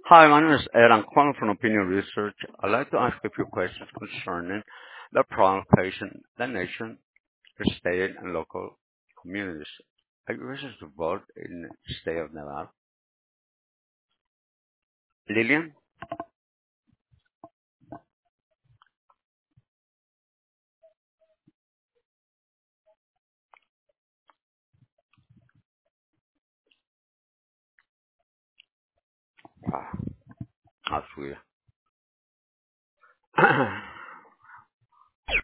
Hi, my name is Ed. I'm calling from Opinion Research. I'd like to ask a few questions concerning the problem facing the nation, the state, and local communities. Are you registered to vote in the state of Nevada? Lillian? Ah, that's weird.